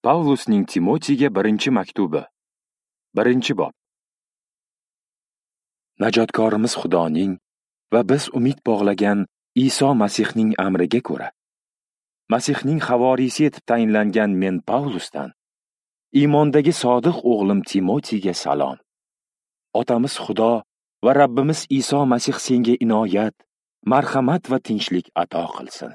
Pavlusning Timotiga birinchi maktubi. 1-bob. Najotkorimiz Xudoning va biz umid bog'lagan Iso Masihning amriga ko'ra, Masihning havoriysi etib tayinlangan men Pavlusdan, iymondagi sodiq o'g'lim Timotiga salom. Otamiz Xudo va Rabbimiz Iso Masih senga inoyat, marhamat va tinchlik ato qilsin.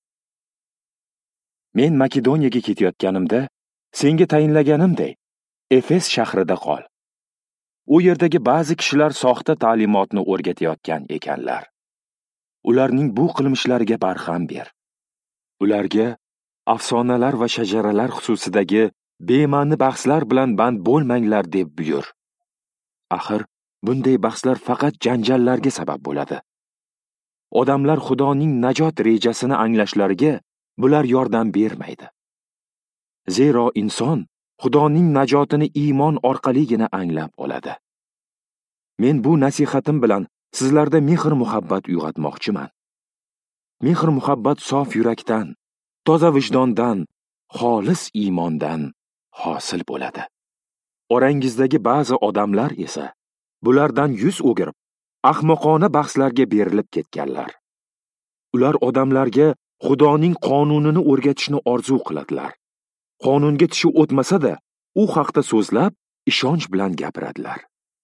Men Makedoniyaga ketayotganimda, senga tayinlaganimday, Efes shahrida qol. U yerdagi ba'zi kishilar soxta ta'limotni o'rgatayotgan ekanlar. Ularning bu qilmishlariga barham ber. Ularga afsonalar va shajaralar xususidagi bema'ni bahslar bilan band bo'lmanglar deb buyur. Axir, bunday bahslar faqat janjallarga sabab bo'ladi. Odamlar Xudoning najot rejasini anglashlariga bular yordam bermaydi. Zero inson Xudoning najotini iymon orqaligina anglab oladi. Men bu nasihatim bilan sizlarda mehr-muhabbat uyg'otmoqchiman. Mehr-muhabbat sof yurakdan, toza vijdondan, xolis iymondan hosil bo'ladi. Orangizdagi ba'zi odamlar esa bulardan yuz o'girib, ahmoqona bahslarga berilib ketganlar. Ular odamlarga Xudoning qonunini o'rgatishni orzu qiladilar. Qonunga tishi o'tmasa-da, u haqda so'zlab, ishonch bilan gapiradilar.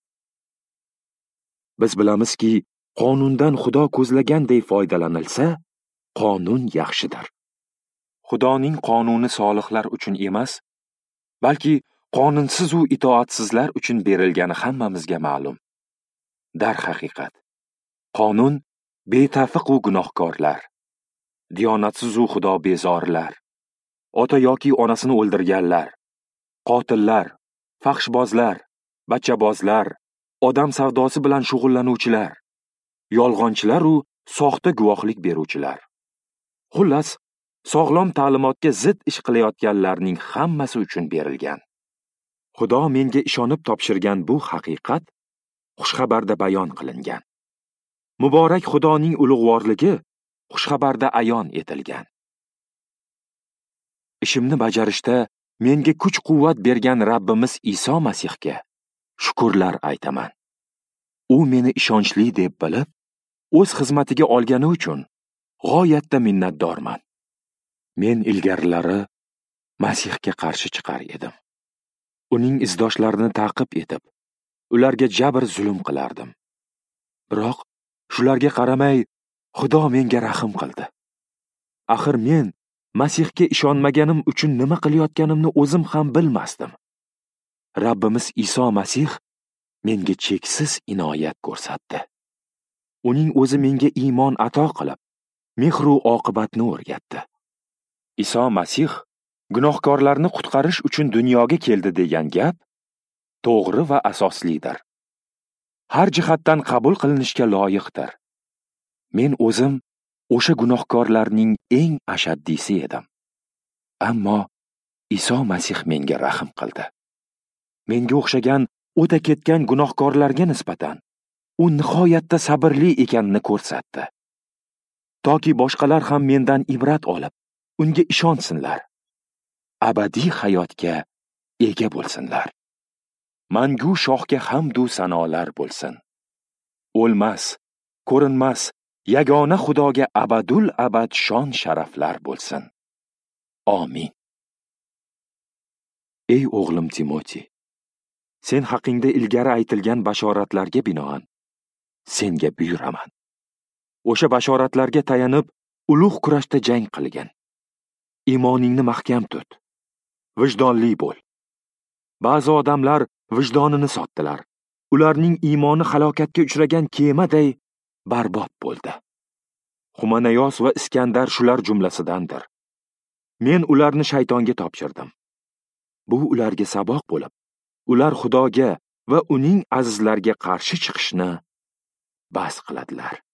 Biz bilamizki, qonundan Xudo ko'zlaganday foydalanilsa, qonun yaxshidir. Xudoning qonuni solihlar uchun emas, balki qonunsiz u itoatsizlar uchun berilgani hammamizga ma'lum. Darhaqiqat, qonun betafiq u gunohkorlar, diyonatsiz u xudobezorlar, ota yoki onasini o'ldirganlar, qotillar, faxshbozlar, bachchabozlar, odam savdosi bilan shug'ullanuvchilar, yolg'onchilar u soxta guvohlik beruvchilar. Xullas, sog'lom ta'limotga zid ish qilayotganlarning hammasi uchun berilgan. Xudo menga ishonib topshirgan bu haqiqat xushxabarda bayon qilingan. Muborak Xudoning ulug'vorligi xushxabarda ayon etilgan. Ishimni bajarishda menga kuch-quvvat bergan Rabbimiz Iso Masihga shukrlar aytaman. U meni ishonchli deb bilib, o'z xizmatiga olgani uchun g'oyatda minnatdorman. Men ilgarilari Masihga qarshi chiqar edim. Uning izdoshlarini ta'qib etib, ularga jabr zulm qilardim. Biroq shularga qaramay, Xudo menga rahim qildi. Axir men Masihga ishonmaganim uchun nima qilayotganimni o'zim ham bilmasdim. Rabbimiz Iso Masih menga cheksiz inoyat ko'rsatdi. Uning o'zi menga iymon ato qilib, mehr-u oqibatni o'rgatdi. Iso Masih gunohkorlarni qutqarish uchun dunyoga keldi degan gap to'g'ri va asoslidir. Har jihatdan qabul qilinishga loyiqdir. Men o'zim o'sha gunohkorlarning eng ashaddiysi edim. Ammo Iso Masih menga rahim qildi. Menga o'xshagan o'ta ketgan gunohkorlarga nisbatan u nihoyatda sabrli ekanini ko'rsatdi. Toki boshqalar ham mendan ibrat olib, unga ishonsinlar. Abadiy hayotga ega bo'lsinlar. Mangu shohga hamdu sanolar bo'lsin. O'lmas, ko'rinmas, yagona Xudoga abadul abad shon sharaflar bo'lsin. Amin. Ey o'g'lim Timoti, sen haqingda ilgari aytilgan bashoratlarga binoan senga buyuraman. O'sha bashoratlarga tayanib, ulug' kurashda jang qilgin. Iymoningni mahkam tut. Vijdonli bo'l. Ba'zi odamlar vijdonini sotdilar. Ularning iymoni halokatga uchragan kemaday barbod bo'ldi. Xumanayos va Iskandar shular jumlasidandir. Men ularni shaytonga topshirdim. Bu ularga saboq bo'lib, ular Xudoga va uning azizlarga qarshi chiqishni bas qiladilar.